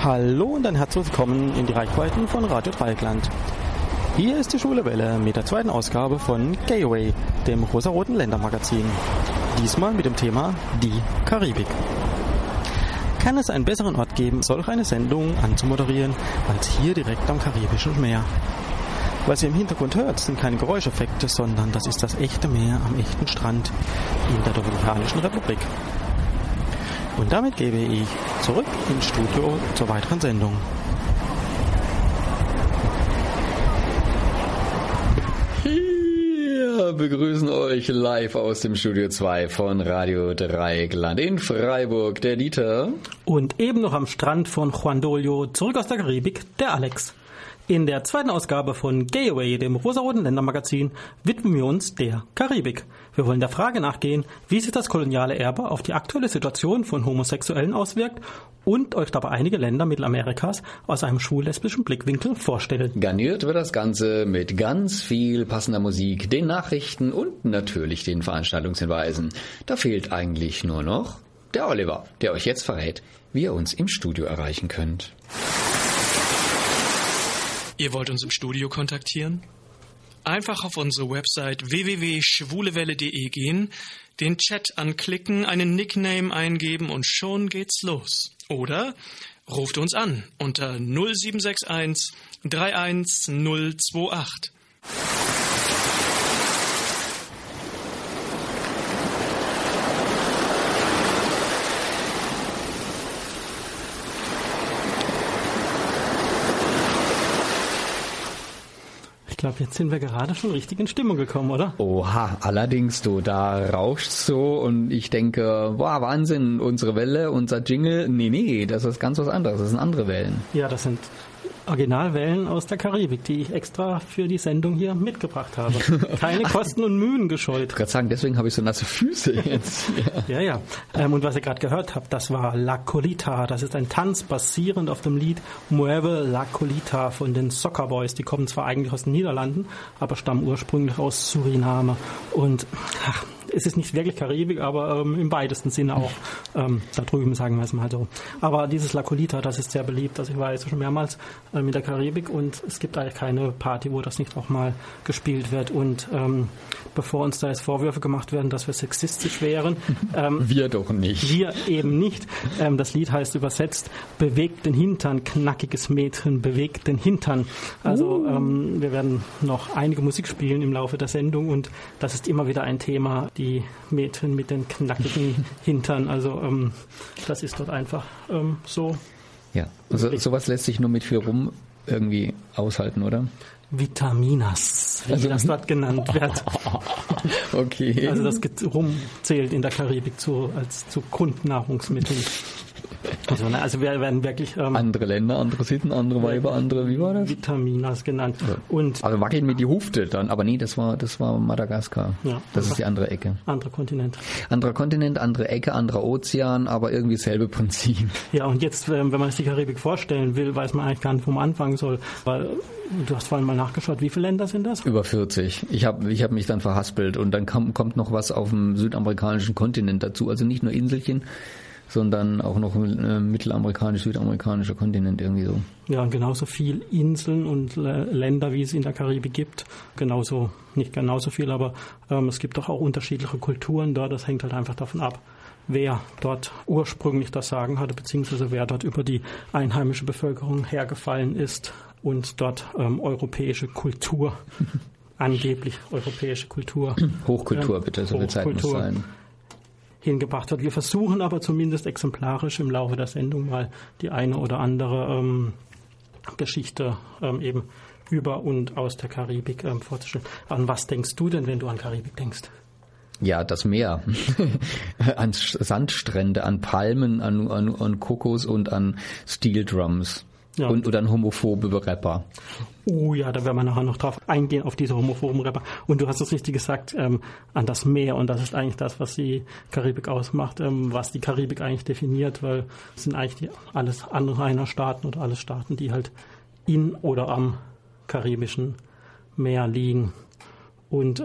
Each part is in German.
Hallo und ein herzliches Willkommen in die Reichweiten von Radio Dreieckland. Hier ist die Schwule Welle mit der zweiten Ausgabe von Gayaway, dem rosaroten Ländermagazin. Diesmal mit dem Thema die Karibik. Kann es einen besseren Ort geben, solch eine Sendung anzumoderieren, als hier direkt am Karibischen Meer? Was ihr im Hintergrund hört, sind keine Geräuscheffekte, sondern das ist das echte Meer am echten Strand in der Dominikanischen Republik. Und damit gebe ich zurück ins Studio zur weiteren Sendung. Wir begrüßen euch live aus dem Studio 2 von Radio Dreieckland in Freiburg, der Dieter. Und eben noch am Strand von Juan Dolio, zurück aus der Karibik, der Alex. In der zweiten Ausgabe von Gayaway, dem rosaroten Ländermagazin, widmen wir uns der Karibik. Wir wollen der Frage nachgehen, wie sich das koloniale Erbe auf die aktuelle Situation von Homosexuellen auswirkt und euch dabei einige Länder Mittelamerikas aus einem schwul-lesbischen Blickwinkel vorstellen. Garniert wird das Ganze mit ganz viel passender Musik, den Nachrichten und natürlich den Veranstaltungshinweisen. Da fehlt eigentlich nur noch der Oliver, der euch jetzt verrät, wie ihr uns im Studio erreichen könnt. Ihr wollt uns im Studio kontaktieren? Einfach auf unsere Website www.schwulewelle.de gehen, den Chat anklicken, einen Nickname eingeben und schon geht's los. Oder ruft uns an unter 0761 31028. Ich glaube, jetzt sind wir gerade schon richtig in Stimmung gekommen, oder? Oha, allerdings du, da rauschst so und ich denke, boah, Wahnsinn, unsere Welle, unser Jingle, nee, das ist ganz was anderes, das sind andere Wellen. Ja, das sind Originalwellen aus der Karibik, die ich extra für die Sendung hier mitgebracht habe. Keine Kosten und Mühen gescheut. Ich wollte gerade sagen, deswegen habe ich so nasse Füße jetzt. Ja. Und was ihr gerade gehört habt, das war La Colita. Das ist ein Tanz basierend auf dem Lied Mueve La Colita von den Soccer Boys. Die kommen zwar eigentlich aus den Niederlanden, aber stammen ursprünglich aus Suriname. Und es ist nicht wirklich Karibik, aber im weitesten Sinne auch da drüben, sagen wir es mal so. Aber dieses La Colita, das ist sehr beliebt. Also ich war jetzt schon mehrmals in der Karibik und es gibt eigentlich keine Party, wo das nicht auch mal gespielt wird. Und bevor uns da jetzt Vorwürfe gemacht werden, dass wir sexistisch wären. Wir doch nicht. Wir eben nicht. Das Lied heißt übersetzt, bewegt den Hintern, knackiges Mädchen, bewegt den Hintern. Also wir werden noch einige Musik spielen im Laufe der Sendung und das ist immer wieder ein Thema, die Mädchen mit den knackigen Hintern. Also das ist dort einfach so. Ja, also sowas lässt sich nur mit viel Rum irgendwie aushalten, oder? Vitaminas, wie das dort genannt wird. Okay. Also das Rum zählt in der Karibik zu Grundnahrungsmitteln. Also wir werden wirklich... andere Länder, andere Sitten, andere Weiber, andere, wie war das? Vitaminas genannt. Ja. Und also wackeln mit die Hufte dann, aber nee, das war Madagaskar. Ja, das ist die andere Ecke. Anderer Kontinent. Anderer Kontinent, andere Ecke, anderer Ozean, aber irgendwie dasselbe Prinzip. Ja, und jetzt, wenn man sich die Karibik vorstellen will, weiß man eigentlich gar nicht, wo man anfangen soll. Weil du hast vorhin mal nachgeschaut, wie viele Länder sind das? Über 40. Ich hab mich dann verhaspelt und dann kommt noch was auf dem südamerikanischen Kontinent dazu. Also nicht nur Inselchen, sondern auch noch mittelamerikanisch-südamerikanischer Kontinent irgendwie so. Ja, und genauso viel Inseln und Länder, wie es in der Karibik gibt. Nicht genauso viel, aber es gibt doch auch unterschiedliche Kulturen dort. Das hängt halt einfach davon ab, wer dort ursprünglich das Sagen hatte, beziehungsweise wer dort über die einheimische Bevölkerung hergefallen ist und dort europäische Kultur, angeblich europäische Kultur. Hochkultur bitte, so viel Zeit muss sein. Hingebracht hat. Wir versuchen aber zumindest exemplarisch im Laufe der Sendung mal die eine oder andere Geschichte eben über und aus der Karibik vorzustellen. An was denkst du denn, wenn du an Karibik denkst? Ja, das Meer. An Sandstrände, an Palmen, an Kokos und an Steel Drums. Ja. Und an homophobe Rapper. Oh ja, da werden wir nachher noch drauf eingehen, auf diese homophoben Rapper. Und du hast es richtig gesagt, an das Meer. Und das ist eigentlich das, was die Karibik ausmacht, was die Karibik eigentlich definiert, weil es sind eigentlich alles Anrainerstaaten oder alle Staaten, die halt in oder am Karibischen Meer liegen. Und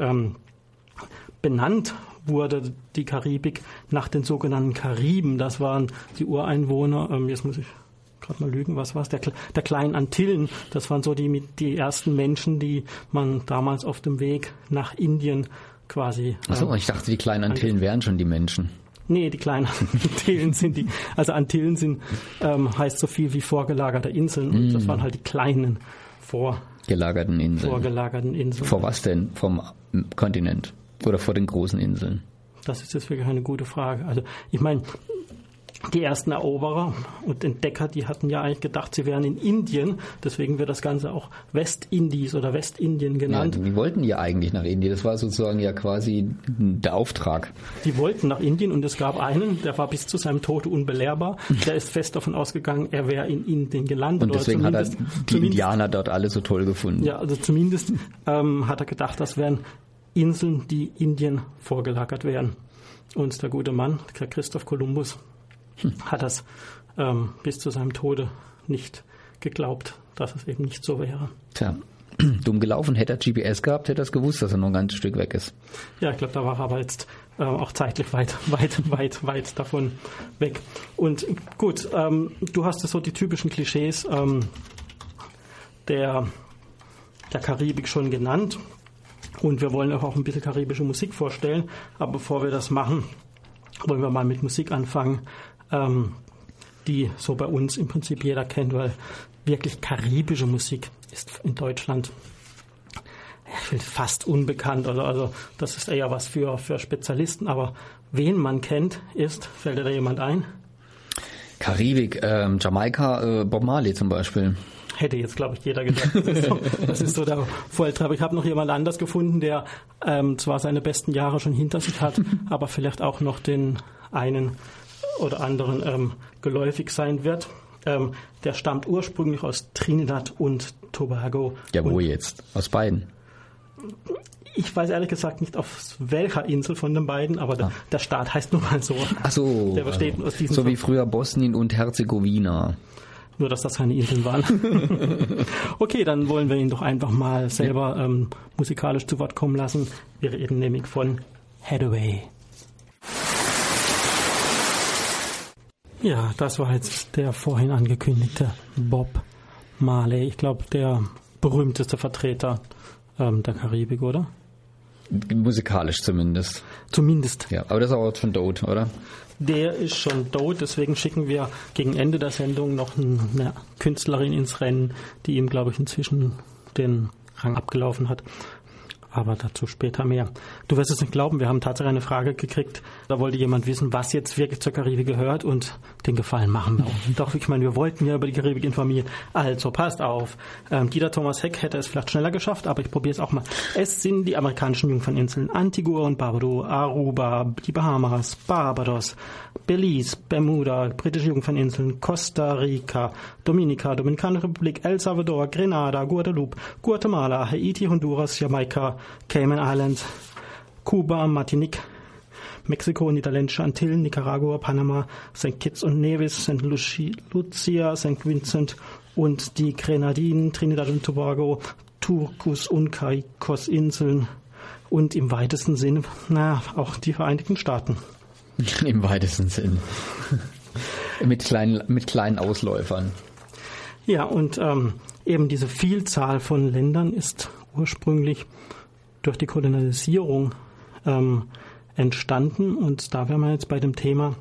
benannt wurde die Karibik nach den sogenannten Kariben. Das waren die Ureinwohner. Jetzt muss ich gerade mal lügen, was war es, der kleinen Antillen. Das waren so die ersten Menschen, die man damals auf dem Weg nach Indien quasi... Achso, ich dachte, die kleinen Antillen wären schon die Menschen. Nee, die kleinen Antillen sind die. Also Antillen sind, heißt so viel wie vorgelagerte Inseln. Und das waren halt die kleinen vorgelagerten Inseln. Vor was denn? Vom Kontinent? Oder vor den großen Inseln? Das ist jetzt wirklich eine gute Frage. Also ich meine, die ersten Eroberer und Entdecker, die hatten ja eigentlich gedacht, sie wären in Indien. Deswegen wird das Ganze auch Westindies oder Westindien genannt. Ja, die wollten ja eigentlich nach Indien. Das war sozusagen ja quasi der Auftrag. Die wollten nach Indien und es gab einen, der war bis zu seinem Tode unbelehrbar. Der ist fest davon ausgegangen, er wäre in Indien gelandet. Und deswegen hat er die Indianer dort alle so toll gefunden. Ja, also zumindest hat er gedacht, das wären Inseln, die Indien vorgelagert wären. Und der gute Mann, der Christoph Kolumbus, hat das bis zu seinem Tode nicht geglaubt, dass es eben nicht so wäre. Tja, dumm gelaufen. Hätte er GPS gehabt, hätte er es gewusst, dass er noch ein ganzes Stück weg ist. Ja, ich glaube, da war er aber jetzt auch zeitlich weit davon weg. Und gut, du hast so die typischen Klischees der Karibik schon genannt. Und wir wollen auch ein bisschen karibische Musik vorstellen. Aber bevor wir das machen, wollen wir mal mit Musik anfangen, die so bei uns im Prinzip jeder kennt, weil wirklich karibische Musik ist in Deutschland fast unbekannt. Also das ist eher was für Spezialisten. Aber wen man kennt, fällt dir da jemand ein? Karibik, Jamaika, Bob Marley zum Beispiel. Hätte jetzt, glaube ich, jeder gesagt. Das ist so der Volltreffer. Ich habe noch jemand anders gefunden, der zwar seine besten Jahre schon hinter sich hat, aber vielleicht auch noch den einen oder anderen geläufig sein wird. Der stammt ursprünglich aus Trinidad und Tobago. Ja, wo jetzt? Aus beiden? Ich weiß ehrlich gesagt nicht, auf welcher Insel von den beiden, aber der Staat heißt nun mal so. Ach so. Der besteht aus diesen so wie früher Bosnien und Herzegowina. Nur, dass das keine Inseln waren. Okay, dann wollen wir ihn doch einfach mal selber musikalisch zu Wort kommen lassen. Wir reden nämlich von Hathaway. Ja, das war jetzt der vorhin angekündigte Bob Marley. Ich glaube, der berühmteste Vertreter der Karibik, oder? Musikalisch zumindest. Zumindest. Ja, aber das ist auch schon tot, oder? Der ist schon tot, deswegen schicken wir gegen Ende der Sendung noch eine Künstlerin ins Rennen, die ihm, glaube ich, inzwischen den Rang abgelaufen hat. Aber dazu später mehr. Du wirst es nicht glauben, wir haben tatsächlich eine Frage gekriegt. Da wollte jemand wissen, was jetzt wirklich zur Karibik gehört, und den Gefallen machen wir auch. Doch, ich meine, wir wollten ja über die Karibik informieren. Also, passt auf. Dieter Thomas Heck hätte es vielleicht schneller geschafft, aber ich probiere es auch mal. Es sind die amerikanischen Jungferninseln Antigua und Barbuda, Aruba, die Bahamas, Barbados, Belize, Bermuda, britische Jungferninseln, Costa Rica, Dominica, Dominikanische Republik, El Salvador, Grenada, Guadeloupe, Guatemala, Haiti, Honduras, Jamaika, Cayman Islands, Kuba, Martinique, Mexiko, Niederländische Antillen, Nicaragua, Panama, St. Kitts und Nevis, St. Lucia, St. Vincent und die Grenadinen, Trinidad und Tobago, Turkus und Caicos-Inseln und im weitesten Sinn, auch die Vereinigten Staaten. Im weitesten Sinn. mit kleinen Ausläufern. Ja, und eben diese Vielzahl von Ländern ist ursprünglich durch die Kolonialisierung entstanden, und da wären wir jetzt bei dem Thema,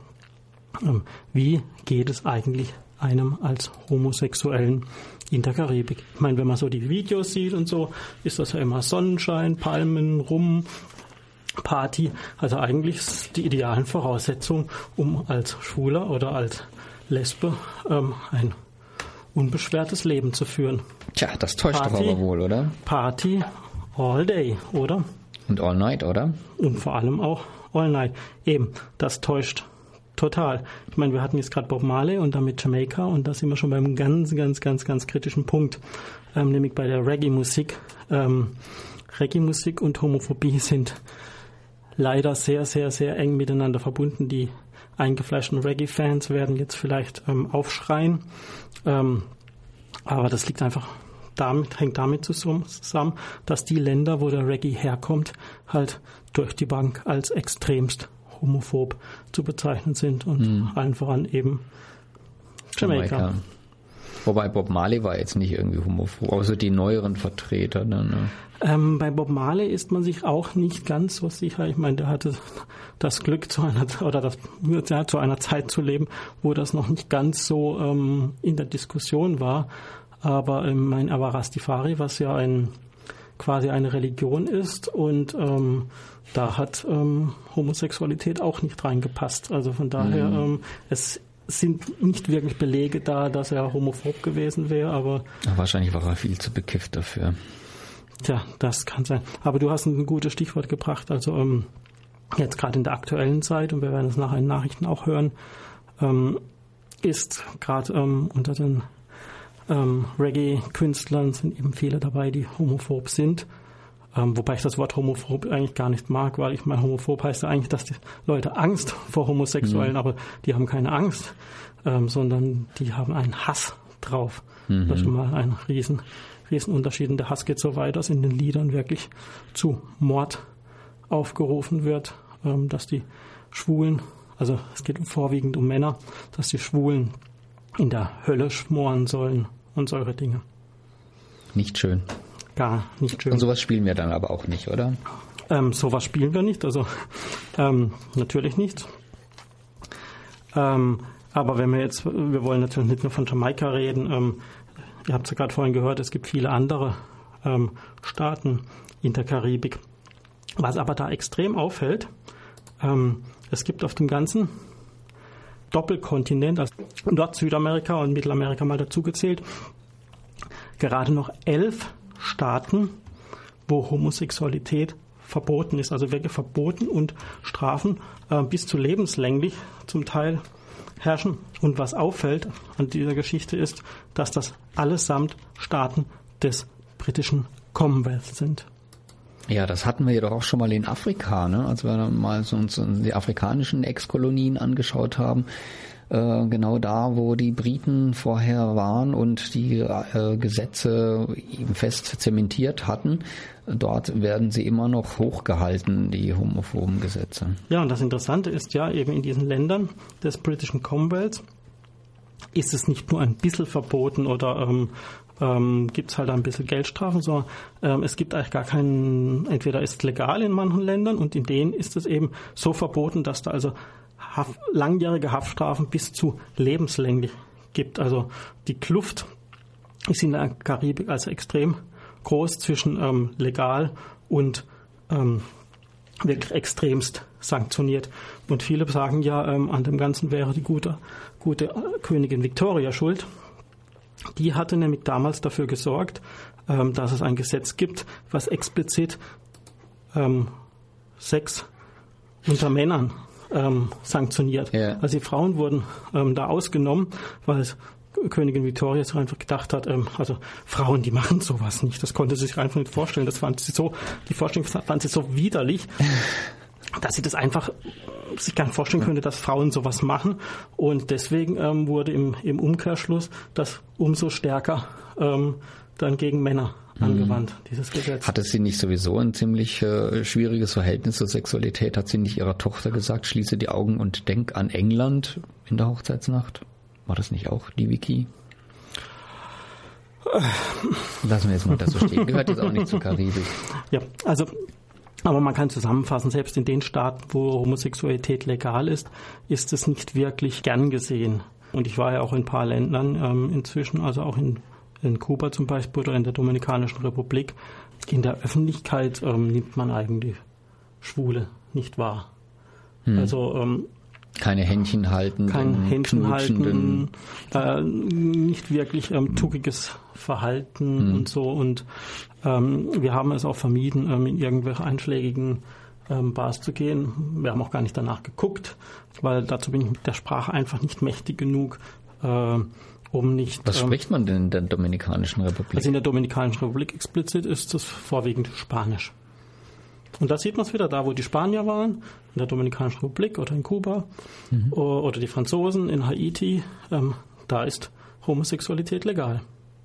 wie geht es eigentlich einem als Homosexuellen in der Karibik? Ich meine, wenn man so die Videos sieht und so, ist das ja immer Sonnenschein, Palmen, Rum, Party. Also eigentlich ist die idealen Voraussetzungen, um als Schwuler oder als Lesbe ein unbeschwertes Leben zu führen. Tja, das täuscht doch aber wohl, oder? Party all day, oder? Und all night, oder? Und vor allem auch all night. Eben, das täuscht total. Ich meine, wir hatten jetzt gerade Bob Marley und damit Jamaika, und da sind wir schon beim ganz kritischen Punkt, nämlich bei der Reggae-Musik. Reggae-Musik und Homophobie sind leider sehr, sehr, sehr eng miteinander verbunden. Die eingefleischten Reggae-Fans werden jetzt vielleicht aufschreien, aber das liegt einfach hängt damit zusammen, dass die Länder, wo der Reggae herkommt, halt durch die Bank als extremst homophob zu bezeichnen sind, und allen voran eben Jamaika. Wobei Bob Marley war jetzt nicht irgendwie homophob, außer die neueren Vertreter. Ne? Bei Bob Marley ist man sich auch nicht ganz so sicher. Ich meine, der hatte das Glück, zu einer Zeit zu leben, wo das noch nicht ganz so in der Diskussion war. Aber er war Rastafari, was ja quasi eine Religion ist, und da hat Homosexualität auch nicht reingepasst. Also von daher, es sind nicht wirklich Belege da, dass er homophob gewesen wäre, aber... Wahrscheinlich war er viel zu bekifft dafür. Tja, das kann sein. Aber du hast ein gutes Stichwort gebracht. Also jetzt gerade in der aktuellen Zeit, und wir werden es nachher in Nachrichten auch hören, ist gerade unter den Reggae-Künstlern sind eben viele dabei, die homophob sind. Wobei ich das Wort homophob eigentlich gar nicht mag, weil ich meine, homophob heißt ja eigentlich, dass die Leute Angst vor Homosexuellen, aber die haben keine Angst, sondern die haben einen Hass drauf. Das ist schon mal ein Riesenunterschied. Und der Hass geht so weit, dass in den Liedern wirklich zu Mord aufgerufen wird, dass die Schwulen, also es geht vorwiegend um Männer, dass die Schwulen in der Hölle schmoren sollen und solche Dinge. Nicht schön. Gar nicht schön. Und sowas spielen wir dann aber auch nicht, oder? Sowas spielen wir nicht, also natürlich nicht. Aber wenn wir wollen natürlich nicht nur von Jamaika reden, ihr habt es ja gerade vorhin gehört, es gibt viele andere Staaten in der Karibik. Was aber da extrem auffällt, es gibt auf dem ganzen Doppelkontinent, also dort Südamerika und Mittelamerika mal dazu gezählt, gerade noch 11 Staaten, wo Homosexualität verboten ist, also wirklich verboten, und Strafen bis zu lebenslänglich zum Teil herrschen. Und was auffällt an dieser Geschichte ist, dass das allesamt Staaten des britischen Commonwealth sind. Ja, das hatten wir ja doch auch schon mal in Afrika, ne? Als wir dann mal uns die afrikanischen Ex-Kolonien angeschaut haben. Genau da, wo die Briten vorher waren und die Gesetze eben fest zementiert hatten, dort werden sie immer noch hochgehalten, die homophoben Gesetze. Ja, und das Interessante ist ja, eben in diesen Ländern des britischen Commonwealth ist es nicht nur ein bisschen verboten oder gibt es halt ein bisschen Geldstrafen, sondern es gibt eigentlich gar keinen, entweder ist es legal in manchen Ländern und in denen ist es eben so verboten, dass da also langjährige Haftstrafen bis zu lebenslänglich gibt. Also die Kluft ist in der Karibik also extrem groß zwischen legal und wirklich extremst sanktioniert. Und viele sagen ja, an dem Ganzen wäre die gute Königin Victoria schuld. Die hatte nämlich damals dafür gesorgt, dass es ein Gesetz gibt, was explizit Sex unter Männern sanktioniert. Yeah. Also die Frauen wurden da ausgenommen, weil Königin Victoria sich einfach gedacht hat, also Frauen, die machen sowas nicht. Das konnte sie sich einfach nicht vorstellen. Die Vorstellung fand sie so widerlich, dass sie das einfach sich gar nicht vorstellen könnte, dass Frauen sowas machen. Und deswegen wurde im Umkehrschluss das umso stärker dann gegen Männer angewandt, dieses Gesetz. Hatte sie nicht sowieso ein ziemlich schwieriges Verhältnis zur Sexualität? Hat sie nicht ihrer Tochter gesagt, schließe die Augen und denk an England in der Hochzeitsnacht? War das nicht auch die Vicky? Lassen wir jetzt mal das so stehen. Gehört jetzt auch nicht zur Karibik. Ja, also, aber man kann zusammenfassen, selbst in den Staaten, wo Homosexualität legal ist, ist es nicht wirklich gern gesehen. Und ich war ja auch in ein paar Ländern inzwischen, also auch in Kuba zum Beispiel oder in der Dominikanischen Republik. In der Öffentlichkeit nimmt man eigentlich Schwule nicht wahr. Also keine Händchen halten, kein Händchen halten, nicht wirklich tuckiges Verhalten und so. Und wir haben es auch vermieden, in irgendwelche einschlägigen Bars zu gehen. Wir haben auch gar nicht danach geguckt, weil dazu bin ich mit der Sprache einfach nicht mächtig genug, um nicht... Was spricht man denn in der Dominikanischen Republik? Also in der Dominikanischen Republik explizit ist es vorwiegend Spanisch. Und da sieht man es wieder, da wo die Spanier waren, in der Dominikanischen Republik oder in Kuba oder die Franzosen in Haiti, da ist Homosexualität legal.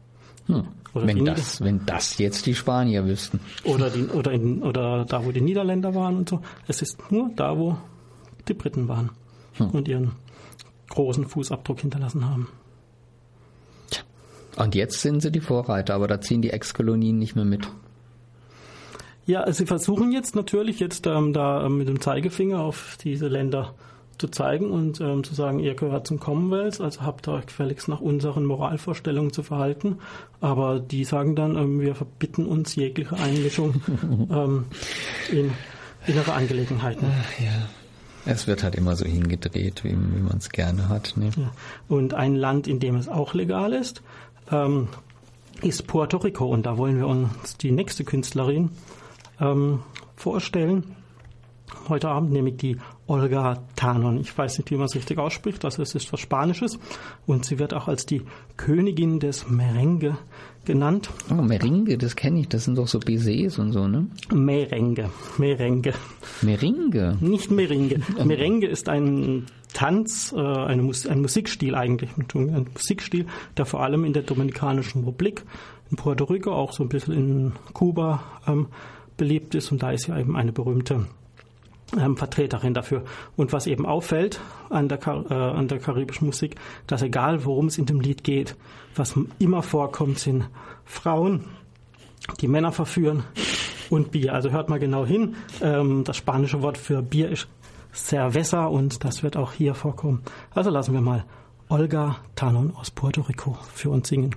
Wenn das jetzt die Spanier wüssten. Oder da wo die Niederländer waren und so. Es ist nur da, wo die Briten waren und ihren großen Fußabdruck hinterlassen haben. Und jetzt sind sie die Vorreiter, aber da ziehen die Ex-Kolonien nicht mehr mit. Ja, sie versuchen jetzt natürlich da mit dem Zeigefinger auf diese Länder zu zeigen und zu sagen, ihr gehört zum Commonwealth, also habt ihr euch gefälligst nach unseren Moralvorstellungen zu verhalten. Aber die sagen dann, wir verbitten uns jegliche Einmischung in innere Angelegenheiten. Ja. Es wird halt immer so hingedreht, wie man es gerne hat. Ne? Ja. Und ein Land, in dem es auch legal ist Puerto Rico. Und da wollen wir uns die nächste Künstlerin vorstellen. Heute Abend nämlich die Olga Tanon. Ich weiß nicht, wie man es richtig ausspricht, also es ist was Spanisches. Und sie wird auch als die Königin des Merengue genannt. Oh, Merengue, das kenne ich. Das sind doch so Baisers und so, ne? Merengue. Merengue? Nicht Merengue. Merengue ist ein Tanz, ein Musikstil eigentlich. Ein Musikstil, der vor allem in der Dominikanischen Republik, in Puerto Rico, auch so ein bisschen in Kuba beliebt ist. Und da ist ja eben eine berühmte Vertreterin dafür. Und was eben auffällt an der karibischen Musik, dass egal worum es in dem Lied geht, was immer vorkommt, sind Frauen, die Männer verführen und Bier. Also hört mal genau hin. Das spanische Wort für Bier ist Cerveza und das wird auch hier vorkommen. Also lassen wir mal Olga Tanon aus Puerto Rico für uns singen.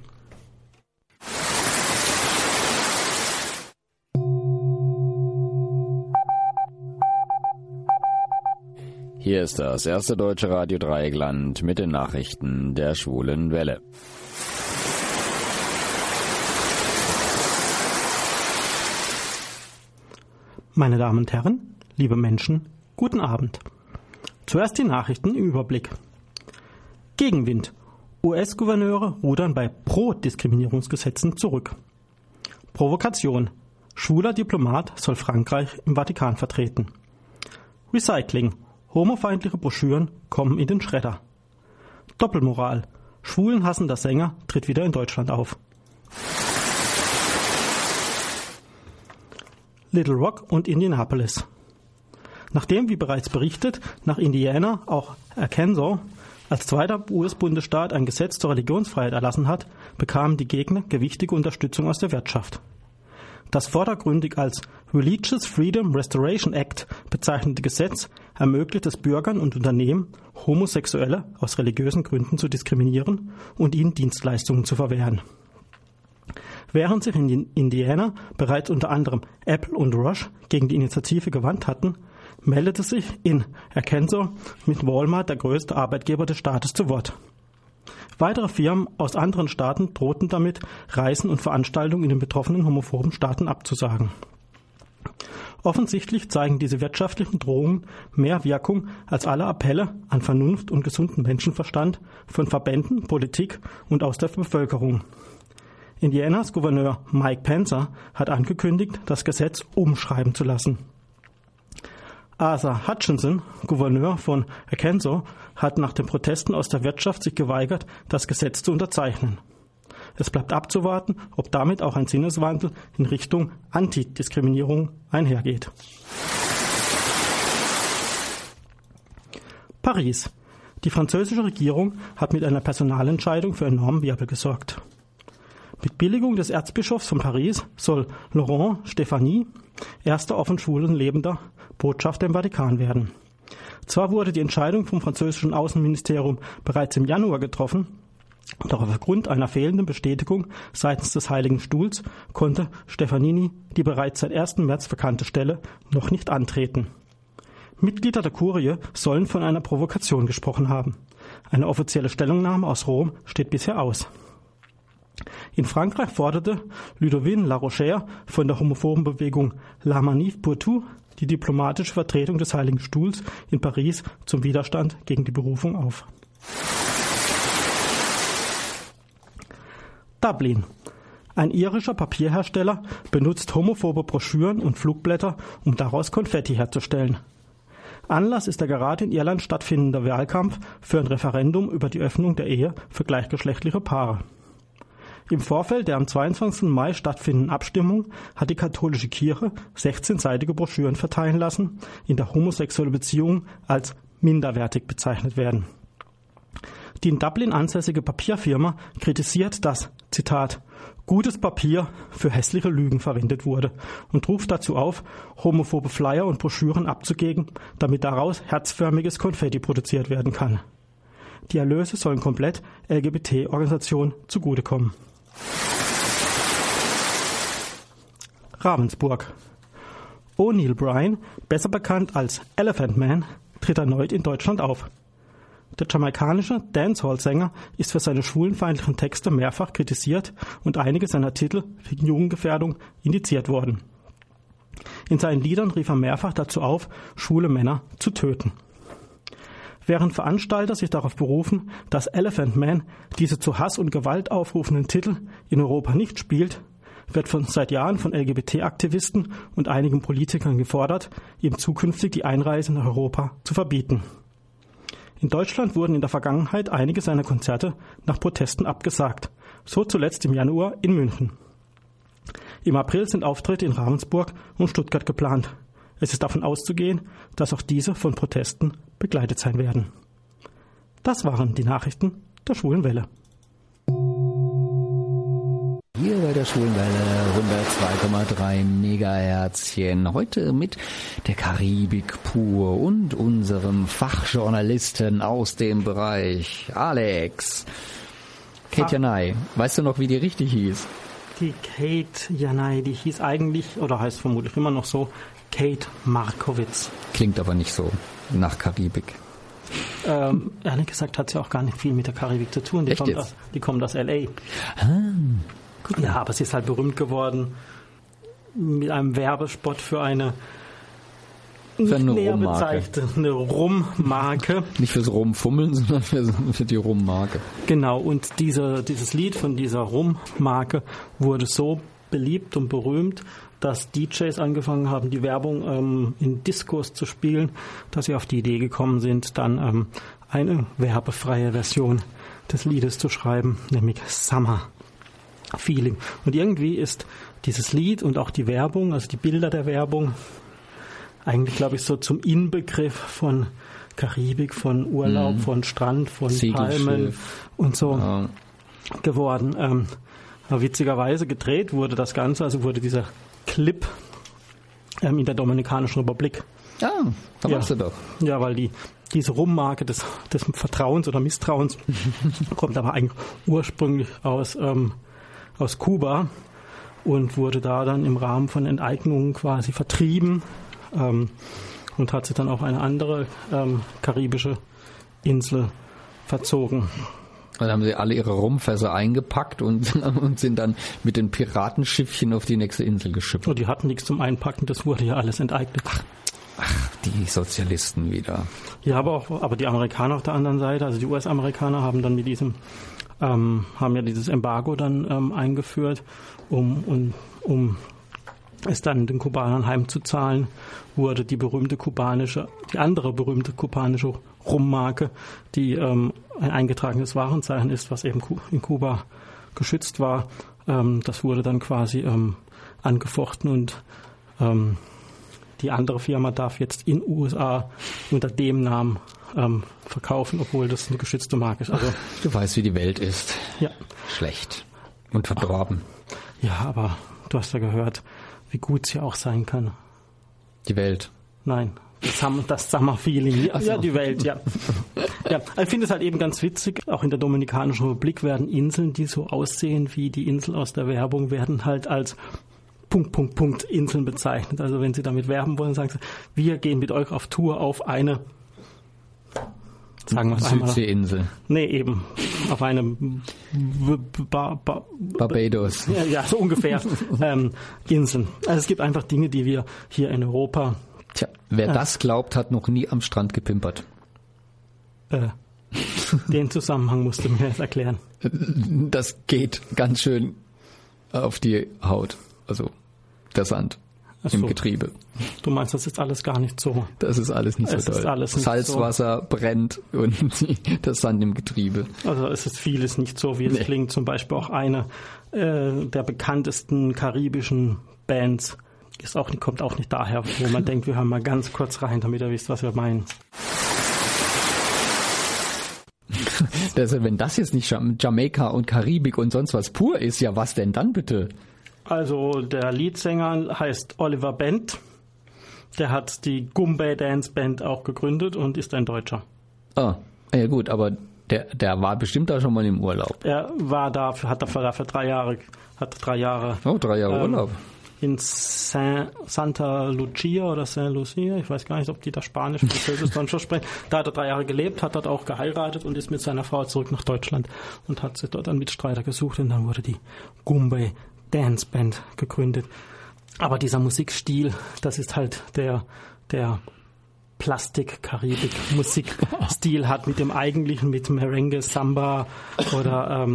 Hier ist das erste deutsche Radio Dreieckland mit den Nachrichten der Schwulen Welle. Meine Damen und Herren, liebe Menschen, guten Abend. Zuerst die Nachrichten im Überblick. Gegenwind. US-Gouverneure rudern bei Pro-Diskriminierungsgesetzen zurück. Provokation. Schwuler Diplomat soll Frankreich im Vatikan vertreten. Recycling. Homofeindliche Broschüren kommen in den Schredder. Doppelmoral. Schwulenhassender Sänger tritt wieder in Deutschland auf. Little Rock und Indianapolis. Nachdem, wie bereits berichtet, nach Indiana auch Arkansas als zweiter US-Bundesstaat ein Gesetz zur Religionsfreiheit erlassen hat, bekamen die Gegner gewichtige Unterstützung aus der Wirtschaft. Das vordergründig als Religious Freedom Restoration Act bezeichnete Gesetz ermöglicht es Bürgern und Unternehmen, Homosexuelle aus religiösen Gründen zu diskriminieren und ihnen Dienstleistungen zu verwehren. Während sich in Indiana bereits unter anderem Apple und Roche gegen die Initiative gewandt hatten, meldete sich in Arkansas mit Walmart der größte Arbeitgeber des Staates zu Wort. Weitere Firmen aus anderen Staaten drohten damit, Reisen und Veranstaltungen in den betroffenen homophoben Staaten abzusagen. Offensichtlich zeigen diese wirtschaftlichen Drohungen mehr Wirkung als alle Appelle an Vernunft und gesunden Menschenverstand von Verbänden, Politik und aus der Bevölkerung. Indianas Gouverneur Mike Pence hat angekündigt, das Gesetz umschreiben zu lassen. Asa Hutchinson, Gouverneur von Arkansas, hat nach den Protesten aus der Wirtschaft sich geweigert, das Gesetz zu unterzeichnen. Es bleibt abzuwarten, ob damit auch ein Sinneswandel in Richtung Antidiskriminierung einhergeht. Paris. Die französische Regierung hat mit einer Personalentscheidung für enormen Wirbel gesorgt. Mit Billigung des Erzbischofs von Paris soll Laurent Stefani erster offen schwulen lebender Botschafter im Vatikan werden. Zwar wurde die Entscheidung vom französischen Außenministerium bereits im Januar getroffen, doch aufgrund einer fehlenden Bestätigung seitens des Heiligen Stuhls konnte Stefanini die bereits seit 1. März vakante Stelle noch nicht antreten. Mitglieder der Kurie sollen von einer Provokation gesprochen haben. Eine offizielle Stellungnahme aus Rom steht bisher aus. In Frankreich forderte Ludovine La Rochère von der homophoben Bewegung La Manif pour Tout die diplomatische Vertretung des Heiligen Stuhls in Paris zum Widerstand gegen die Berufung auf. Dublin. Ein irischer Papierhersteller benutzt homophobe Broschüren und Flugblätter, um daraus Konfetti herzustellen. Anlass ist der gerade in Irland stattfindende Wahlkampf für ein Referendum über die Öffnung der Ehe für gleichgeschlechtliche Paare. Im Vorfeld der am 22. Mai stattfindenden Abstimmung hat die katholische Kirche 16-seitige Broschüren verteilen lassen, in der homosexuelle Beziehungen als minderwertig bezeichnet werden. Die in Dublin ansässige Papierfirma kritisiert, dass, Zitat, gutes Papier für hässliche Lügen verwendet wurde und ruft dazu auf, homophobe Flyer und Broschüren abzugeben, damit daraus herzförmiges Konfetti produziert werden kann. Die Erlöse sollen komplett LGBT-Organisationen zugutekommen. Ravensburg. O'Neal Bryan, besser bekannt als Elephant Man, tritt erneut in Deutschland auf. Der jamaikanische Dancehall-Sänger ist für seine schwulenfeindlichen Texte mehrfach kritisiert und einige seiner Titel wegen Jugendgefährdung indiziert worden. In seinen Liedern rief er mehrfach dazu auf, schwule Männer zu töten. Während Veranstalter sich darauf berufen, dass Elephant Man diese zu Hass und Gewalt aufrufenden Titel in Europa nicht spielt, wird seit Jahren von LGBT-Aktivisten und einigen Politikern gefordert, ihm zukünftig die Einreise nach Europa zu verbieten. In Deutschland wurden in der Vergangenheit einige seiner Konzerte nach Protesten abgesagt, so zuletzt im Januar in München. Im April sind Auftritte in Ravensburg und Stuttgart geplant. Es ist davon auszugehen, dass auch diese von Protesten begleitet sein werden. Das waren die Nachrichten der Schwulen Welle. Hier bei der Schwulen Welle 102,3 Megaherzchen. Heute mit der Karibik pur und unserem Fachjournalisten aus dem Bereich, Alex. Kate Janai, weißt du noch, wie die richtig hieß? Die Kate Janai, die hieß eigentlich, oder heißt vermutlich immer noch so, Kate Markowitz. Klingt aber nicht so nach Karibik. Ehrlich gesagt hat sie auch gar nicht viel mit der Karibik zu tun. Die kommt aus L.A. Gut. Ja, aber sie ist halt berühmt geworden mit einem Werbespot für eine nicht näher bezeichnete Rummarke. Nicht fürs Rumfummeln, sondern für die Rummarke. Genau, und dieses Lied von dieser Rummarke wurde so beliebt und berühmt, dass DJs angefangen haben, die Werbung in Diskos zu spielen, dass sie auf die Idee gekommen sind, dann eine werbefreie Version des Liedes zu schreiben, nämlich Summer Feeling. Und irgendwie ist dieses Lied und auch die Werbung, also die Bilder der Werbung, eigentlich, glaube ich, so zum Inbegriff von Karibik, von Urlaub, von Strand, von Palmen und so geworden. Aber witzigerweise gedreht wurde das Ganze, also wurde dieser Clip in der Dominikanischen Republik. Da warst du doch. Ja, weil diese Rummarke des Vertrauens oder Misstrauens kommt aber eigentlich ursprünglich aus Kuba und wurde da dann im Rahmen von Enteignungen quasi vertrieben und hat sich dann auf eine andere karibische Insel verzogen. Dann haben sie alle ihre Rumfässer eingepackt und sind dann mit den Piratenschiffchen auf die nächste Insel geschippt. Oh, die hatten nichts zum Einpacken, das wurde ja alles enteignet. Ach, die Sozialisten wieder. Ja, aber die Amerikaner auf der anderen Seite, also die US-Amerikaner haben dann mit diesem haben ja dieses Embargo dann eingeführt, um es dann den Kubanern heimzuzahlen, wurde die andere berühmte kubanische Rummarke, die ein eingetragenes Warenzeichen ist, was eben in Kuba geschützt war, das wurde dann quasi angefochten und die andere Firma darf jetzt in USA unter dem Namen verkaufen, obwohl das eine geschützte Marke ist. Also, du weißt, wie die Welt ist. Ja. Schlecht und verdorben. Ja, aber du hast ja gehört, wie gut sie auch sein kann. Die Welt? Nein, das Summer-Feeling. Ja, die Welt, ja. Ja, ich finde es halt eben ganz witzig, auch in der Dominikanischen Republik werden Inseln, die so aussehen wie die Insel aus der Werbung, werden halt als Inseln bezeichnet. Also wenn sie damit werben wollen, sagen sie, wir gehen mit euch auf Tour auf eine, sagen wir es einmal. Südseeinsel. Nee, eben. Auf eine Barbados. Ja, so ungefähr. Inseln. Also es gibt einfach Dinge, die wir hier in Europa... Tja, wer das glaubt, hat noch nie am Strand gepimpert. Den Zusammenhang musst du mir jetzt erklären. Das geht ganz schön auf die Haut. Also der Sand im Getriebe. Du meinst, das ist alles gar nicht so? Das ist alles nicht so toll. Salzwasser brennt und das Sand im Getriebe. Also es ist vieles nicht so, wie es klingt. Zum Beispiel auch eine der bekanntesten karibischen Bands kommt auch nicht daher, wo man denkt, wir hören mal ganz kurz rein, damit ihr wisst, was wir meinen. Wenn das jetzt nicht Jamaika und Karibik und sonst was pur ist, ja was denn dann bitte? Also der Leadsänger heißt Oliver Bent. Der hat die Goombay Dance Band auch gegründet und ist ein Deutscher. Ah, ja gut, aber der war bestimmt da schon mal im Urlaub. Er war da, hat dafür 3 Jahre. Oh, 3 Jahre Urlaub. In Santa Lucia oder Saint Lucia, ich weiß gar nicht, ob die da Spanisch, Französisch, Deutsch sprechen. Da hat er 3 Jahre gelebt, hat dort auch geheiratet und ist mit seiner Frau zurück nach Deutschland und hat sich dort einen Mitstreiter gesucht und dann wurde die Goombay Dance Band gegründet. Aber dieser Musikstil, das ist halt der Plastik-Karibik-Musikstil hat mit dem eigentlichen, mit Merengue, Samba oder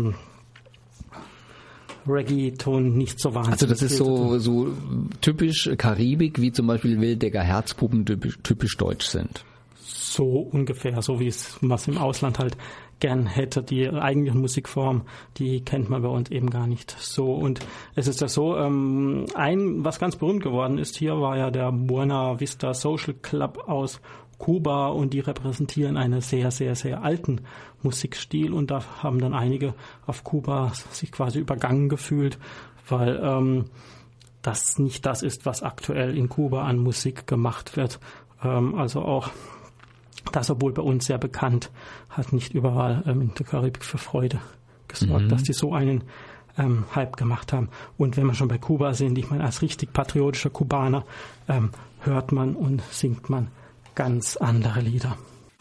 Reggaeton nicht so wahnsinnig. Also das ist so typisch Karibik, wie zum Beispiel Wildecker Herzpuppen typisch deutsch sind. So ungefähr, so wie man es im Ausland halt gern hätte. Die eigentliche Musikform, die kennt man bei uns eben gar nicht so. Und es ist ja so, was ganz berühmt geworden ist hier, war ja der Buena Vista Social Club aus Kuba und die repräsentieren einen sehr, sehr, sehr alten Musikstil und da haben dann einige auf Kuba sich quasi übergangen gefühlt, weil das nicht das ist, was aktuell in Kuba an Musik gemacht wird. Also auch das, obwohl bei uns sehr bekannt, hat nicht überall in der Karibik für Freude gesorgt, dass die so einen Hype gemacht haben. Und wenn wir schon bei Kuba sind, ich meine, als richtig patriotischer Kubaner hört man und singt man ganz andere Lieder.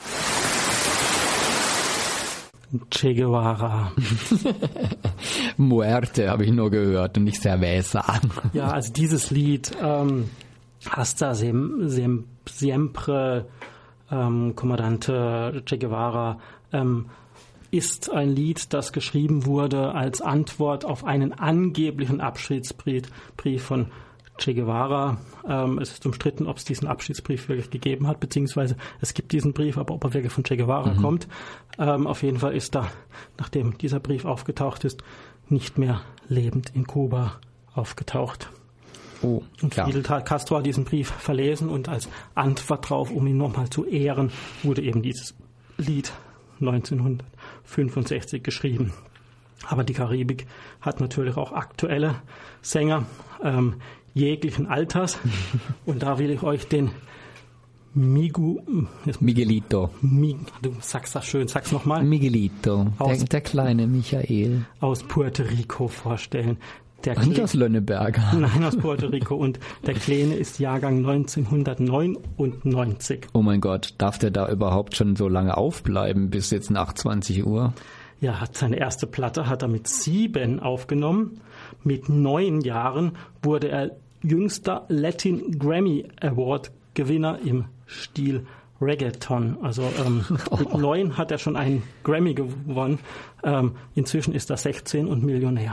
Che Guevara. Muerte habe ich nur gehört und nicht Cerveza. Ja, also dieses Lied Hasta Siempre Comandante Che Guevara ist ein Lied, das geschrieben wurde als Antwort auf einen angeblichen Abschiedsbrief von Che Guevara. Es ist umstritten, ob es diesen Abschiedsbrief wirklich gegeben hat, beziehungsweise es gibt diesen Brief, aber ob er wirklich von Che Guevara kommt. Auf jeden Fall ist er, nachdem dieser Brief aufgetaucht ist, nicht mehr lebend in Kuba aufgetaucht. Oh, und Fidel Castro hat diesen Brief verlesen und als Antwort drauf, um ihn nochmal zu ehren, wurde eben dieses Lied 1965 geschrieben. Aber die Karibik hat natürlich auch aktuelle Sänger jeglichen Alters und da will ich euch den Miguelito. Du sagst das schön, sag's nochmal. Miguelito, der kleine Michael. Aus Puerto Rico vorstellen. Nicht aus Lönneberg. Nein, aus Puerto Rico. Und der Kleine ist Jahrgang 1999. Oh mein Gott, darf der da überhaupt schon so lange aufbleiben bis jetzt nach 20 Uhr? Ja, seine erste Platte hat er mit 7 aufgenommen. Mit 9 Jahren wurde er jüngster Latin Grammy Award Gewinner im Stil Reggaeton. Also mit 9 hat er schon einen Grammy gewonnen. Inzwischen ist er 16 und Millionär.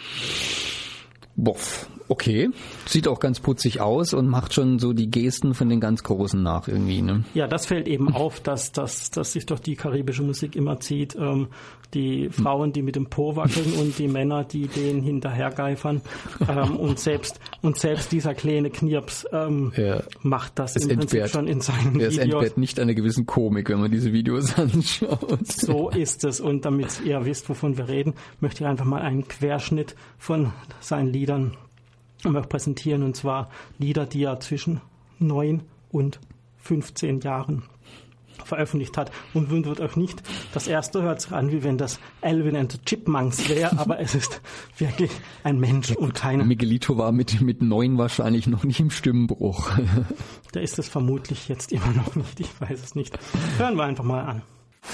Boff, okay. Sieht auch ganz putzig aus und macht schon so die Gesten von den ganz Großen nach irgendwie, ne? Ja, das fällt eben auf, dass sich doch die karibische Musik immer zieht. Die Frauen, die mit dem Po wackeln und die Männer, die denen hinterhergeifern. Und selbst dieser kleine Knirps macht das im Prinzip schon in seinen Videos. Es entbehrt nicht einer gewissen Komik, wenn man diese Videos anschaut. So ist es. Und damit ihr wisst, wovon wir reden, möchte ich einfach mal einen Querschnitt von seinen Liedern präsentieren. Und zwar Lieder, die er zwischen 9 und 15 Jahren veröffentlicht hat. Und wundert euch nicht, das erste hört sich an, wie wenn das Alvin and the Chipmunks wäre, aber es ist wirklich ein Mensch und keine... Miguelito war mit 9 wahrscheinlich noch nicht im Stimmbruch. Der ist es vermutlich jetzt immer noch nicht, ich weiß es nicht. Hören wir einfach mal an.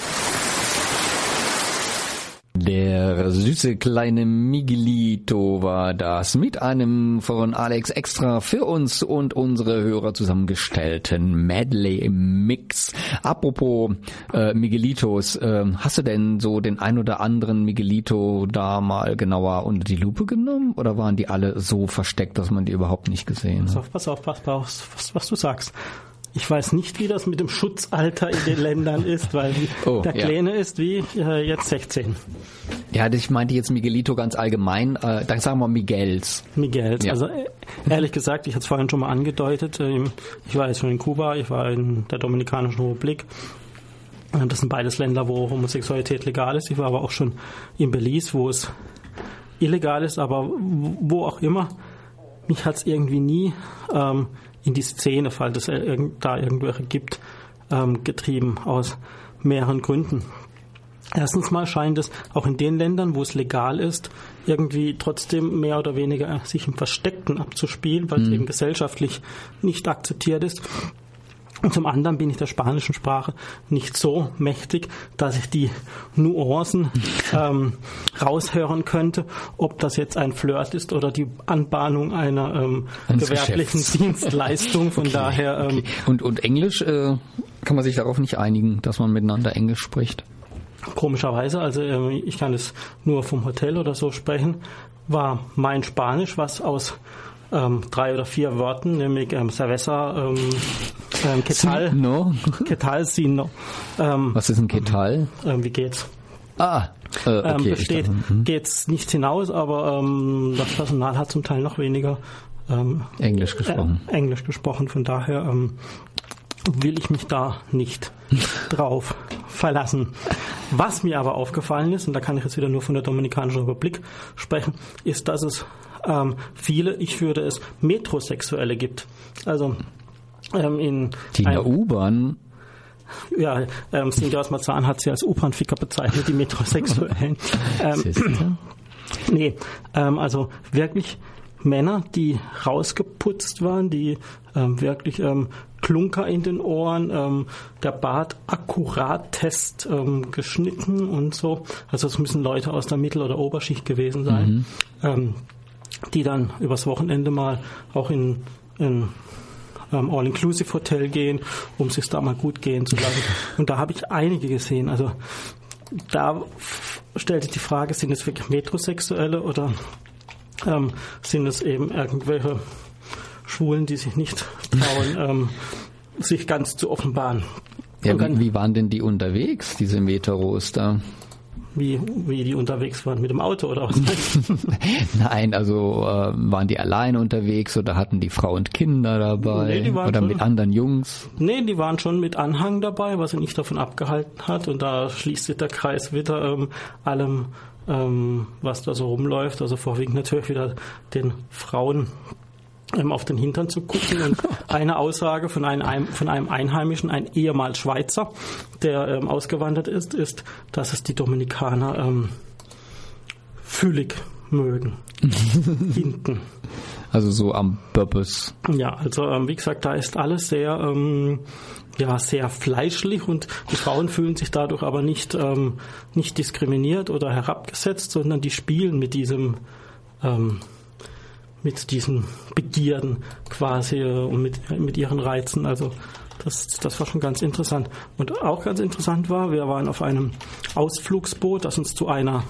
Der süße kleine Miguelito war das mit einem von Alex extra für uns und unsere Hörer zusammengestellten Medley-Mix. Apropos Miguelitos, hast du denn so den ein oder anderen Miguelito da mal genauer unter die Lupe genommen oder waren die alle so versteckt, dass man die überhaupt nicht gesehen hat? Pass auf, was du sagst. Ich weiß nicht, wie das mit dem Schutzalter in den Ländern ist, weil der Kleine ist wie jetzt 16. Ja, ich meinte jetzt Miguelito ganz allgemein, dann sagen wir Miguels. Miguels, ja. Also ehrlich gesagt, ich hatte es vorhin schon mal angedeutet, ich war jetzt schon in Kuba, ich war in der Dominikanischen Republik Das sind beides Länder, wo Homosexualität legal ist. Ich war aber auch schon in Belize, wo es illegal ist, aber wo auch immer. Mich hat es irgendwie nie in die Szene, falls es da irgendwelche gibt, getrieben, aus mehreren Gründen. Erstens mal scheint es auch in den Ländern, wo es legal ist, irgendwie trotzdem mehr oder weniger sich im Versteckten abzuspielen, weil es eben gesellschaftlich nicht akzeptiert ist. Und zum anderen bin ich der spanischen Sprache nicht so mächtig, dass ich die Nuancen raushören könnte, ob das jetzt ein Flirt ist oder die Anbahnung einer gewerblichen Dienstleistung. Von daher. Okay. Und Englisch, kann man sich darauf nicht einigen, dass man miteinander Englisch spricht? Komischerweise, also ich kann es nur vom Hotel oder so sprechen, war mein Spanisch, was aus 3 oder 4 Wörtern, nämlich Cerveza, ¿qué tal? No. ¿Qué tal? Sí, no. Was ist ein ¿qué tal? Wie geht's? Okay. Besteht, geht's nicht hinaus, aber das Personal hat zum Teil noch weniger Englisch gesprochen. Von daher will ich mich da nicht drauf verlassen. Was mir aber aufgefallen ist, und da kann ich jetzt wieder nur von der Dominikanischen Republik sprechen, ist, dass es viele, ich würde es Metrosexuelle gibt. Also in der U-Bahn. Ja, Sinjas Marzahn hat sie als U-Bahn-Ficker bezeichnet, die Metrosexuellen. Also wirklich Männer, die rausgeputzt waren, die wirklich Klunker in den Ohren, der Bart akkuratest geschnitten und so. Also es müssen Leute aus der Mittel- oder Oberschicht gewesen sein, die dann übers Wochenende mal auch in All-Inclusive-Hotel gehen, um es sich da mal gut gehen zu lassen. Und da habe ich einige gesehen. Also da stellte die Frage, sind es wirklich Metrosexuelle oder sind es eben irgendwelche Schwulen, die sich nicht trauen, sich ganz zu offenbaren. Ja, wie waren denn die unterwegs, diese Meteros da? Wie die unterwegs waren, mit dem Auto oder was? Nein, also waren die alleine unterwegs oder hatten die Frau und Kinder dabei? Nee, oder mit anderen Jungs? Nee, die waren schon mit Anhang dabei, was sie nicht davon abgehalten hat. Und da schließt sich der Kreis wieder allem, was da so rumläuft. Also vorwiegend natürlich wieder den Frauen auf den Hintern zu gucken. Und eine Aussage von einem Einheimischen, ein ehemals Schweizer, der ausgewandert ist, dass es die Dominikaner füllig mögen. Hinten. Also so am Purpose. Ja, also wie gesagt, da ist alles sehr sehr fleischlich und die Frauen fühlen sich dadurch aber nicht diskriminiert oder herabgesetzt, sondern die spielen mit diesen Begierden quasi und mit ihren Reizen. Also das war schon ganz interessant. Und auch ganz interessant war, wir waren auf einem Ausflugsboot, das uns zu einer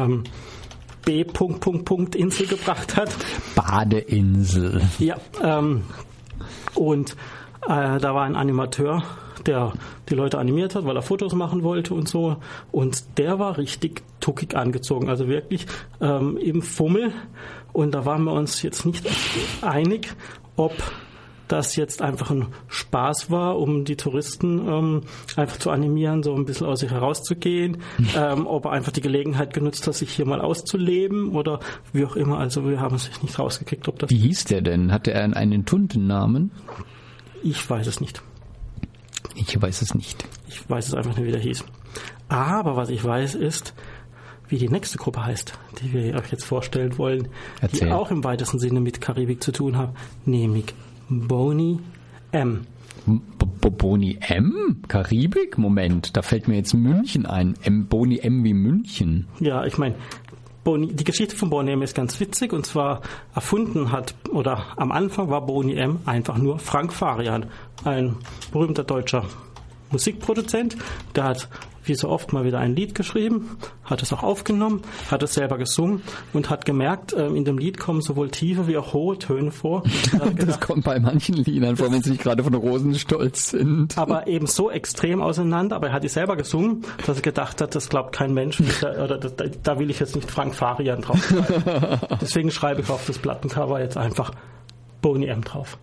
B-Insel gebracht hat. Badeinsel. Ja, und da war ein Animateur, der die Leute animiert hat, weil er Fotos machen wollte und so. Und der war richtig tuckig angezogen, also wirklich im Fummel. Und da waren wir uns jetzt nicht einig, ob das jetzt einfach ein Spaß war, um die Touristen einfach zu animieren, so ein bisschen aus sich herauszugehen, ob er einfach die Gelegenheit genutzt hat, sich hier mal auszuleben oder wie auch immer. Also wir haben es nicht rausgekriegt, ob das... Wie hieß der denn? Hatte er einen Tuntennamen? Ich weiß es nicht. Ich weiß es nicht. Ich weiß es einfach nicht, wie der hieß. Aber was ich weiß ist, wie die nächste Gruppe heißt, die wir euch jetzt vorstellen wollen, Erzähl. Die auch im weitesten Sinne mit Karibik zu tun haben, nämlich Boney M. Boney M? Karibik? Moment, da fällt mir jetzt München ein. Boney M wie München. Ja, ich meine, die Geschichte von Boney M ist ganz witzig, und zwar am Anfang war Boney M einfach nur Frank Farian, ein berühmter deutscher Musikproduzent, der hat wie so oft mal wieder ein Lied geschrieben, hat es auch aufgenommen, hat es selber gesungen und hat gemerkt, in dem Lied kommen sowohl tiefe wie auch hohe Töne vor. Das kommt bei manchen Liedern vor, wenn sie nicht gerade von Rosenstolz sind. Aber eben so extrem auseinander, aber er hat die selber gesungen, dass er gedacht hat, das glaubt kein Mensch, da will ich jetzt nicht Frank Farian drauf schreiben. Deswegen schreibe ich auf das Plattencover jetzt einfach Boney M drauf.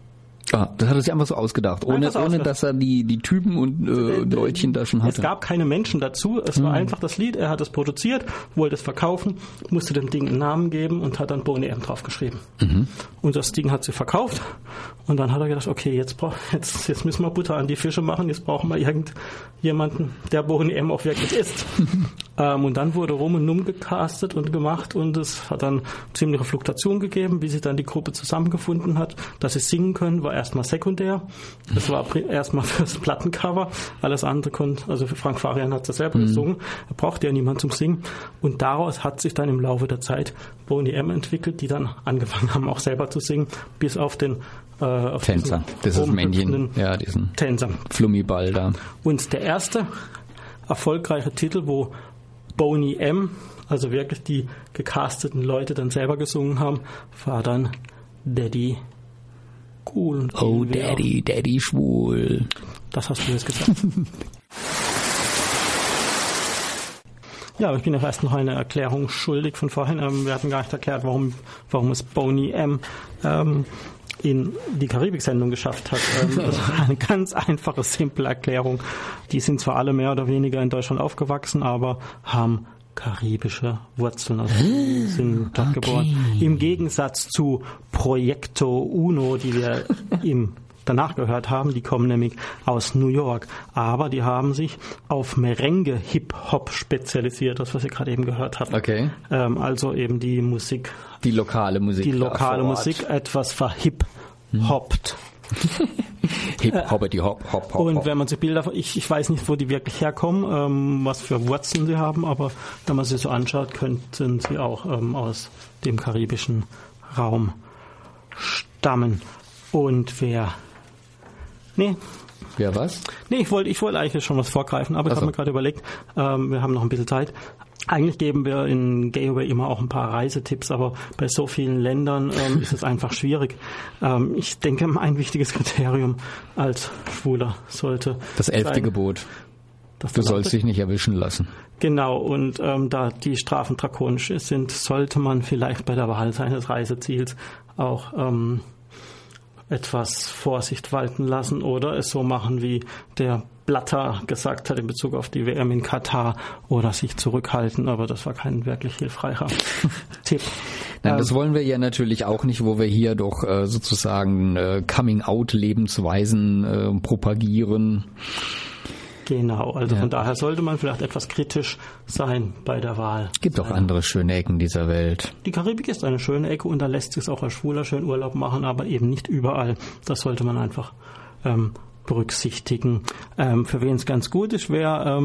Das hat er sich einfach so ausgedacht, ohne dass er die Typen und Leutchen da schon hatte. Es gab keine Menschen dazu, es war einfach das Lied, er hat es produziert, wollte es verkaufen, musste dem Ding einen Namen geben und hat dann Boney M draufgeschrieben. Und das Ding hat sie verkauft und dann hat er gedacht, okay, jetzt müssen wir Butter an die Fische machen, jetzt brauchen wir irgendjemanden, der Boney M auch wirklich ist. Und dann wurde rum und num gecastet und gemacht und es hat dann ziemliche Fluktuation gegeben, wie sich dann die Gruppe zusammengefunden hat. Dass sie singen können, war erstmal sekundär. Das war erstmal fürs Plattencover. Alles andere also für Frank Farian hat es selber gesungen. Er brauchte ja niemand zum Singen. Und daraus hat sich dann im Laufe der Zeit Boney M entwickelt, die dann angefangen haben, auch selber zu singen, bis auf den Tänzer. Das ist Männchen. Ja, diesen Tänzer. Flummiball da. Und der erste erfolgreiche Titel, wo Boney M, also wirklich die gecasteten Leute dann selber gesungen haben, war dann Daddy Cool. Oh, Daddy schwul. Das hast du jetzt gesagt. Ja, aber ich bin ja erst noch eine Erklärung schuldig von vorhin. Wir hatten gar nicht erklärt, warum es Boney M in die Karibik-Sendung geschafft hat. Also eine ganz einfache, simple Erklärung. Die sind zwar alle mehr oder weniger in Deutschland aufgewachsen, aber haben karibische Wurzeln, also sind dort geboren. Im Gegensatz zu Proyecto Uno, die wir danach gehört haben, die kommen nämlich aus New York, aber die haben sich auf Merengue-Hip-Hop spezialisiert, das was ihr gerade eben gehört habt. Okay. Also eben die Musik. Die lokale Musik. Die lokale Musik etwas verhip-hoppt. Hip-Hoppity Hop, Hop, Hop. Und wenn man sich Bilder, ich weiß nicht, wo die wirklich herkommen, was für Wurzeln sie haben, aber wenn man sie so anschaut, könnten sie auch aus dem karibischen Raum stammen. Und wer was? Nee, ich wollte eigentlich schon was vorgreifen, aber ich habe mir gerade überlegt, wir haben noch ein bisschen Zeit. Eigentlich geben wir in Gayaway immer auch ein paar Reisetipps, aber bei so vielen Ländern ist es einfach schwierig. Ich denke, ein wichtiges Kriterium als Schwuler sollte das 11. Gebot. Du sollst dich nicht erwischen lassen. Genau, und da die Strafen drakonisch sind, sollte man vielleicht bei der Wahl seines Reiseziels auch etwas Vorsicht walten lassen oder es so machen, wie der Blatter gesagt hat in Bezug auf die WM in Katar, oder sich zurückhalten, aber das war kein wirklich hilfreicher Tipp. Nein, das wollen wir ja natürlich auch nicht, wo wir hier doch sozusagen Coming-out-Lebensweisen propagieren. Genau, also von daher sollte man vielleicht etwas kritisch sein bei der Wahl. Gibt auch andere schöne Ecken dieser Welt. Die Karibik ist eine schöne Ecke und da lässt sich auch als Schwuler schön Urlaub machen, aber eben nicht überall. Das sollte man einfach berücksichtigen. Für wen es ganz gut ist, wer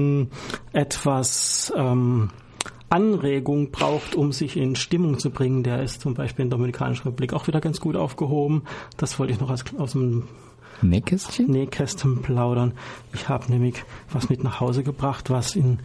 etwas Anregung braucht, um sich in Stimmung zu bringen, der ist zum Beispiel in der Dominikanischen Republik auch wieder ganz gut aufgehoben. Das wollte ich noch aus dem Nähkästchen plaudern. Ich habe nämlich was mit nach Hause gebracht, was in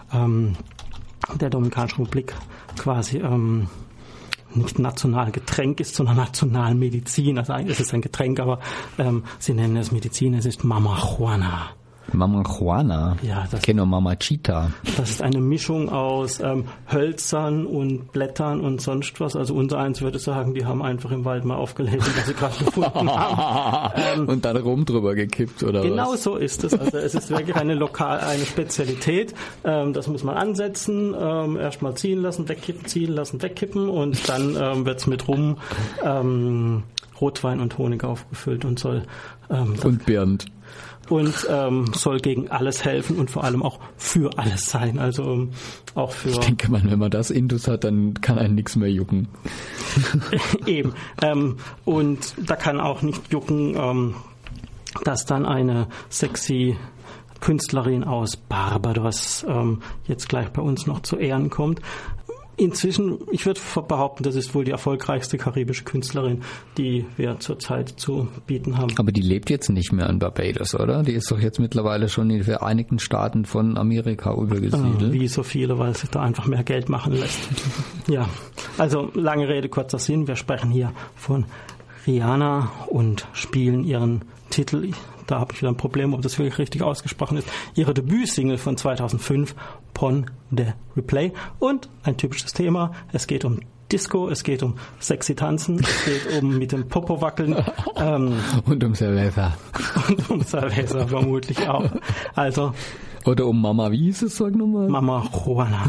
der Dominikanischen Republik quasi nicht Nationalgetränk ist, sondern Nationalmedizin. Also eigentlich ist es ein Getränk, aber sie nennen es Medizin. Es ist Mamajuana. Mamajuana? Ja, ich kenne nur Mamachita. Das ist eine Mischung aus Hölzern und Blättern und sonst was. Also unser eins würde sagen, die haben einfach im Wald mal aufgelesen, was sie gerade gefunden haben. Und dann Rum drüber gekippt, oder genau was? So ist es. Also es ist wirklich eine Spezialität. Das muss man ansetzen, erstmal ziehen lassen, wegkippen, ziehen lassen, wegkippen und dann wird's mit Rum, Rotwein und Honig aufgefüllt und soll und Birnd. Und soll gegen alles helfen und vor allem auch für alles sein. Also auch für... Ich denke mal, wenn man das Intus hat, dann kann einen nichts mehr jucken. Eben. Und da kann auch nicht jucken, dass dann eine sexy Künstlerin aus Barbados jetzt gleich bei uns noch zu Ehren kommt. Inzwischen, ich würde behaupten, das ist wohl die erfolgreichste karibische Künstlerin, die wir zurzeit zu bieten haben. Aber die lebt jetzt nicht mehr in Barbados, oder? Die ist doch jetzt mittlerweile schon in den Vereinigten Staaten von Amerika übergesiedelt. Wie so viele, weil sich da einfach mehr Geld machen lässt. Ja, also lange Rede, kurzer Sinn. Wir sprechen hier von Rihanna und spielen ihren Titel, da habe ich wieder ein Problem, ob das wirklich richtig ausgesprochen ist, ihre Debütsingle von 2005, Pon de Replay. Und ein typisches Thema, es geht um Disco, es geht um sexy Tanzen, es geht um mit dem Popo wackeln. Und um Cerveza. Und um Cerveza vermutlich auch. Also. Oder um Mama, wie hieß es, sag nochmal? Mama Juana.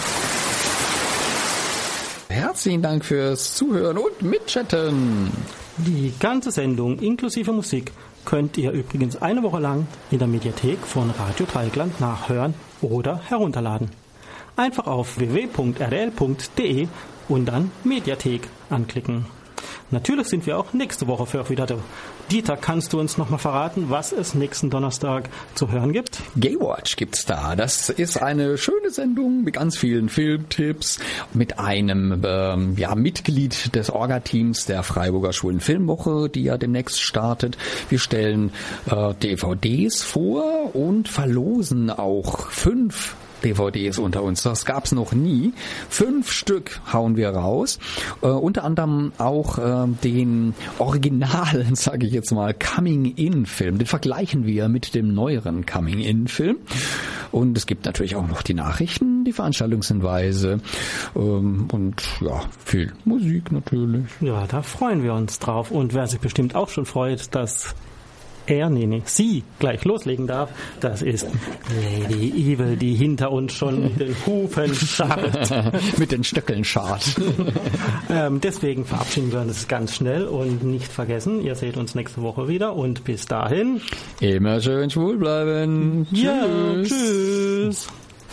Herzlichen Dank fürs Zuhören und Mitchatten. Die ganze Sendung inklusive Musik könnt ihr übrigens eine Woche lang in der Mediathek von Radio Dreieckland nachhören oder herunterladen. Einfach auf www.rdl.de und dann Mediathek anklicken. Natürlich sind wir auch nächste Woche für euch wieder da. Dieter, kannst du uns nochmal verraten, was es nächsten Donnerstag zu hören gibt? Gaywatch gibt's da. Das ist eine schöne Sendung mit ganz vielen Filmtipps, mit einem Mitglied des Orga-Teams der Freiburger Schwulen Filmwoche, die ja demnächst startet. Wir stellen DVDs vor und verlosen auch 5 DVDs unter uns. Das gab's noch nie. 5 Stück hauen wir raus. Unter anderem auch den originalen, sage ich jetzt mal, Coming-In-Film. Den vergleichen wir mit dem neueren Coming-In-Film. Und es gibt natürlich auch noch die Nachrichten, die Veranstaltungshinweise und ja, viel Musik natürlich. Ja, da freuen wir uns drauf. Und wer sich bestimmt auch schon freut, dass sie gleich loslegen darf, das ist Lady Evil, die hinter uns schon mit den Hufen scharrt. Mit den Stöckeln scharrt. Deswegen verabschieden wir uns ganz schnell und nicht vergessen, ihr seht uns nächste Woche wieder und bis dahin immer schön schwul bleiben. Ja, tschüss.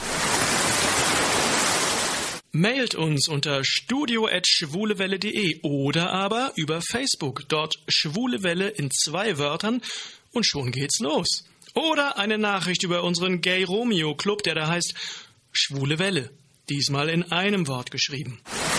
Mailt uns unter studio@schwulewelle.de oder aber über Facebook, dort Schwule Welle in 2 Wörtern und schon geht's los. Oder eine Nachricht über unseren Gay Romeo Club, der da heißt Schwule Welle, diesmal in einem Wort geschrieben.